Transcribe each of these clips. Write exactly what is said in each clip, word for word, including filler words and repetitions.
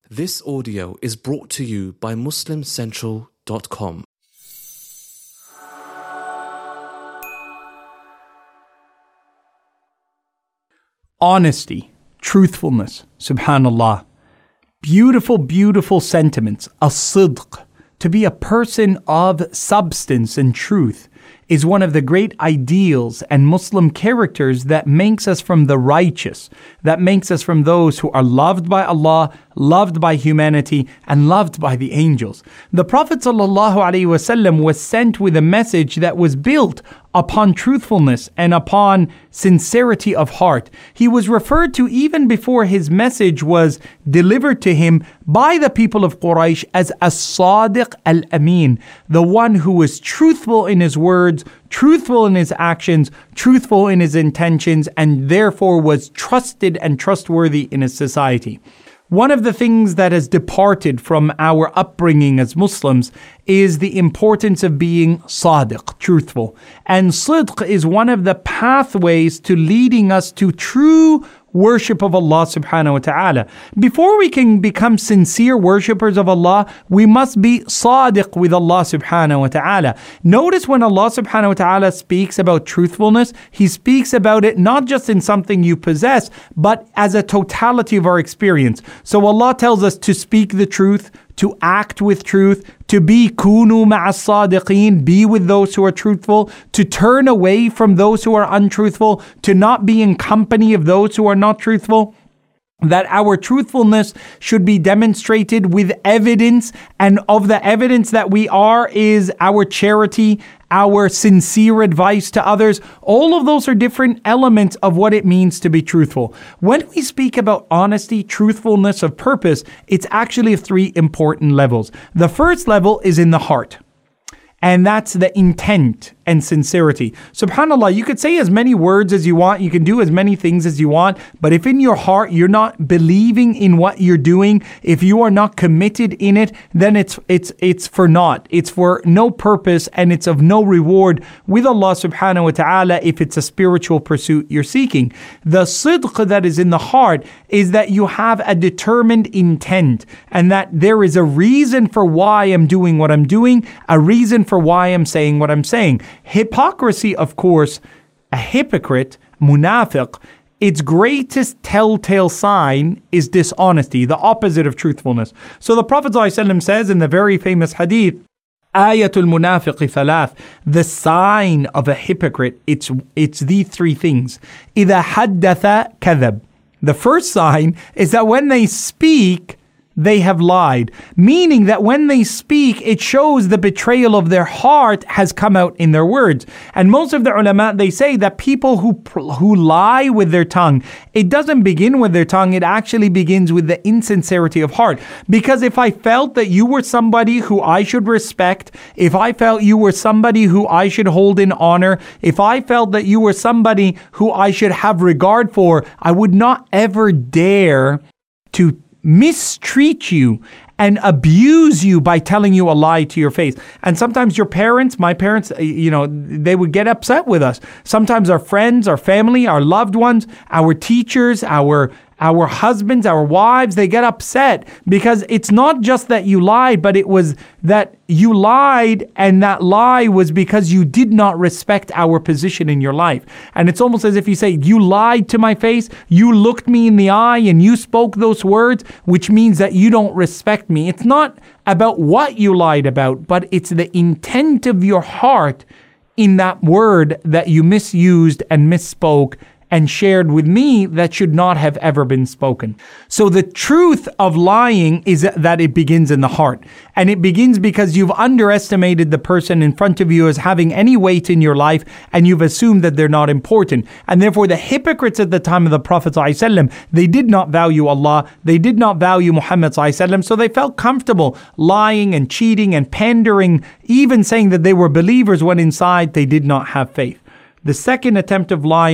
This audio is brought to you by Muslim Central dot com. Honesty, truthfulness, subhanallah. Beautiful, beautiful sentiments. As-sidq, to be a person of substance and truth, is one of the great ideals and Muslim characters that makes us from the righteous, that makes us from those who are loved by Allah, loved by humanity, and loved by the angels. The Prophet ﷺ was sent with a message that was built upon truthfulness and upon sincerity of heart. He was referred to even before his message was delivered to him by the people of Quraysh as As-Sadiq Al-Amin, the one who was truthful in his words, truthful in his actions, truthful in his intentions, and therefore was trusted and trustworthy in his society. One of the things that has departed from our upbringing as Muslims is the importance of being sadiq, truthful. And sidq is one of the pathways to leading us to true worship of Allah subhanahu wa ta'ala. Before we can become sincere worshippers of Allah, we must be sadiq with Allah subhanahu wa ta'ala. Notice when Allah subhanahu wa ta'ala speaks about truthfulness, He speaks about it not just in something you possess, but as a totality of our experience. So Allah tells us to speak the truth, to act with truth, to be kunu ma'as sadiqeen, be with those who are truthful, to turn away from those who are untruthful, to not be in company of those who are not truthful. That our truthfulness should be demonstrated with evidence, and of the evidence that we are is our charity, our sincere advice to others. All of those are different elements of what it means to be truthful. When we speak about honesty, truthfulness of purpose, it's actually of three important levels. The first level is in the heart, and that's the intent and sincerity. SubhanAllah, you could say as many words as you want, you can do as many things as you want, but if in your heart you're not believing in what you're doing, if you are not committed in it, then it's it's it's for naught. It's for no purpose, and it's of no reward with Allah subhanahu wa ta'ala if it's a spiritual pursuit you're seeking. The sidq that is in the heart is that you have a determined intent, and that there is a reason for why I'm doing what I'm doing, a reason for why I'm saying what I'm saying. Hypocrisy, of course, a hypocrite, munafiq, its greatest telltale sign is dishonesty, the opposite of truthfulness. So the Prophet ﷺ says in the very famous hadith, Ayatul munafiqi thalath, the sign of a hypocrite, it's it's these three things. إِذَا حَدَّثَ كَذَبَ. The first sign is that when they speak, they have lied, meaning that when they speak, it shows the betrayal of their heart has come out in their words. And most of the ulama, they say that people who who lie with their tongue, it doesn't begin with their tongue, it actually begins with the insincerity of heart. Because if I felt that you were somebody who I should respect, if I felt you were somebody who I should hold in honor, if I felt that you were somebody who I should have regard for, I would not ever dare to mistreat you and abuse you by telling you a lie to your face. And sometimes your parents, my parents, you know, they would get upset with us. Sometimes our friends, our family, our loved ones, our teachers, our Our husbands, our wives, they get upset because it's not just that you lied, but it was that you lied, and that lie was because you did not respect our position in your life. And it's almost as if you say, you lied to my face, you looked me in the eye, and you spoke those words, which means that you don't respect me. It's not about what you lied about, but it's the intent of your heart in that word that you misused and misspoke and shared with me that should not have ever been spoken. So the truth of lying is that it begins in the heart. And it begins because you've underestimated the person in front of you as having any weight in your life, and you've assumed that they're not important. And therefore the hypocrites at the time of the Prophet ﷺ, they did not value Allah, they did not value Muhammad ﷺ, so they felt comfortable lying and cheating and pandering, even saying that they were believers when inside they did not have faith. The second attempt of lying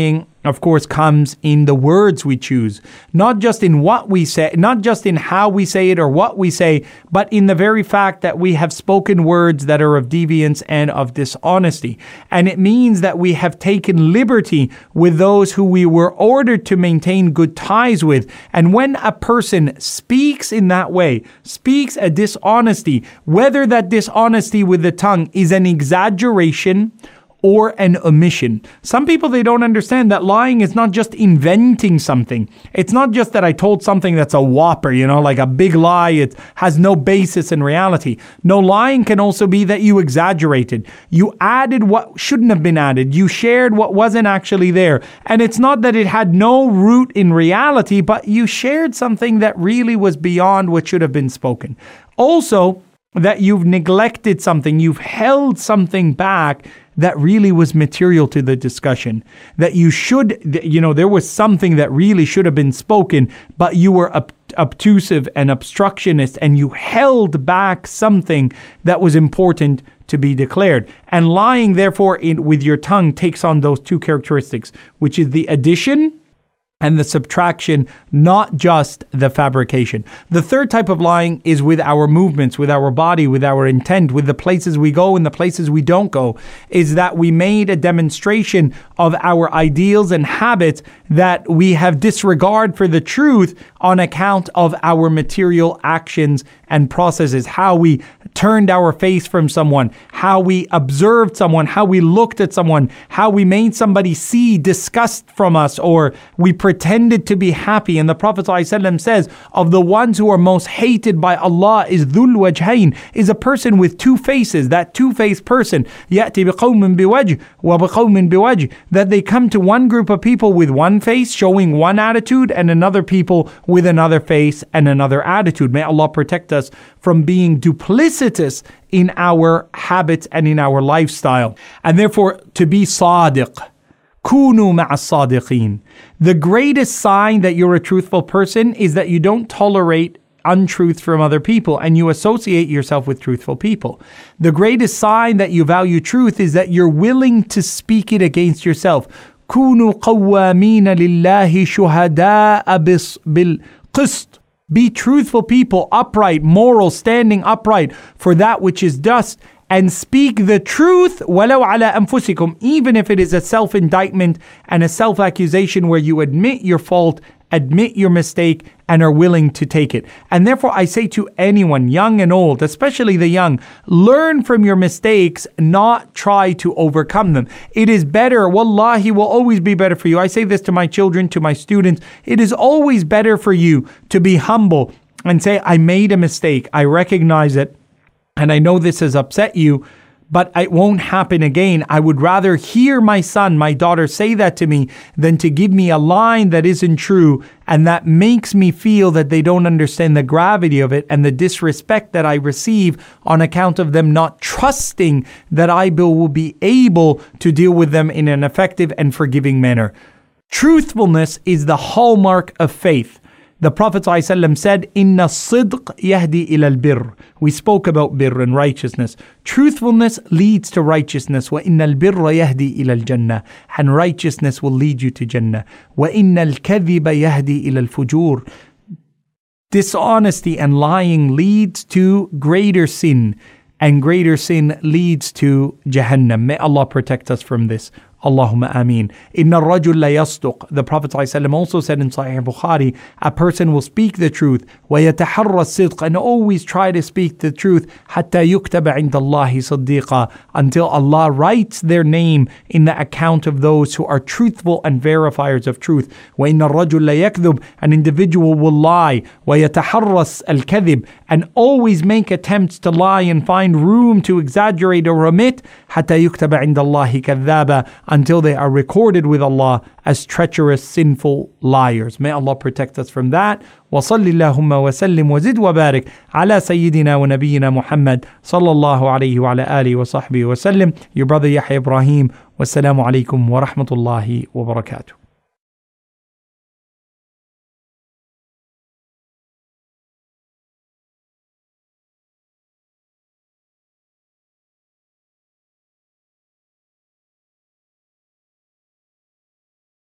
of course, comes in the words we choose, not just in what we say, not just in how we say it or what we say, but in the very fact that we have spoken words that are of deviance and of dishonesty. And it means that we have taken liberty with those who we were ordered to maintain good ties with. And when a person speaks in that way, speaks a dishonesty, whether that dishonesty with the tongue is an exaggeration or an omission. Some people, they don't understand that lying is not just inventing something. It's not just that I told something that's a whopper, you know, like a big lie. It has no basis in reality. No, lying can also be that you exaggerated. You added what shouldn't have been added. You shared what wasn't actually there. And it's not that it had no root in reality, but you shared something that really was beyond what should have been spoken. Also, that you've neglected something, you've held something back that really was material to the discussion, that you should, you know, there was something that really should have been spoken, but you were ob- obtrusive and obstructionist, and you held back something that was important to be declared. And lying, therefore, in with your tongue takes on those two characteristics, which is the addition and the subtraction, not just the fabrication. The third type of lying is with our movements, with our body, with our intent, with the places we go and the places we don't go, is that we made a demonstration of our ideals and habits that we have disregard for the truth on account of our material actions and processes, how we turned our face from someone, how we observed someone, how we looked at someone, how we made somebody see disgust from us, or we pretended to be happy. And the Prophet ﷺ says, of the ones who are most hated by Allah is Dhul Wajhain, is a person with two faces. That two-faced person, يَأْتِ بِقَوْمٍ بِوَجْهٍ وَبِقَوْمٍ بِوَجْهٍ, that they come to one group of people with one face, showing one attitude, and another people with another face and another attitude. May Allah protect us from being duplicitous in our habits and in our lifestyle. And therefore, to be sadiq, kunu ma'a sadiqeen. The greatest sign that you're a truthful person is that you don't tolerate untruth from other people and you associate yourself with truthful people. The greatest sign that you value truth is that you're willing to speak it against yourself. Kunu qawwamina lillahi shuhada'a bil qist. Be truthful people, upright, moral, standing upright for that which is just, and speak the truth, walau ala anfusikum, even if it is a self-indictment and a self-accusation where you admit your fault, admit your mistake, and are willing to take it. And therefore, I say to anyone, young and old, especially the young, learn from your mistakes, not try to overcome them. It is better, wallahi, will always be better for you. I say this to my children, to my students. It is always better for you to be humble and say, I made a mistake. I recognize it. And I know this has upset you, but it won't happen again. I would rather hear my son, my daughter say that to me than to give me a line that isn't true and that makes me feel that they don't understand the gravity of it and the disrespect that I receive on account of them not trusting that I will be able to deal with them in an effective and forgiving manner. Truthfulness is the hallmark of faith. The Prophet ﷺ said, Inna sidq yahdi ila al-birr. We spoke about birr and righteousness. Truthfulness leads to righteousness. Wa inna al-birra yahdi ila al-jannah. And righteousness will lead you to Jannah. Wa inna al-kadhiba yahdi ila al-fujur. Dishonesty and lying leads to greater sin. And greater sin leads to Jahannam. May Allah protect us from this. Allahumma ameen. Inna ar-rajul la yasduq. The Prophet ﷺ also said in Sahih Bukhari, a person will speak the truth, وَيَتَحَرَّ الصِّدْقَ, and always try to speak the truth, حَتَّى يُكْتَبَ عِنْدَ اللَّهِ صَدِّيقًا, until Allah writes their name in the account of those who are truthful and verifiers of truth. وَإِنَّ الرَّجُلَ لَا يَكْذُبُ, an individual will lie, وَيَتَحَرَّ الْكَذِبِ, and always make attempts to lie and find room to exaggerate or omit, حَتَّى يُكْتَبَ عِنْدَ اللَّهِ كَذَّابًا, until they are recorded with Allah as treacherous, sinful liars. May Allah protect us from that. وصل اللهم وسلم وزد وبارك على سيدنا ونبينا محمد صلى الله عليه وعلى آله وصحبه وسلم. Your brother Yahya Ibrahim. Wassalamu alaikum wa rahmatullahi wa barakatuh.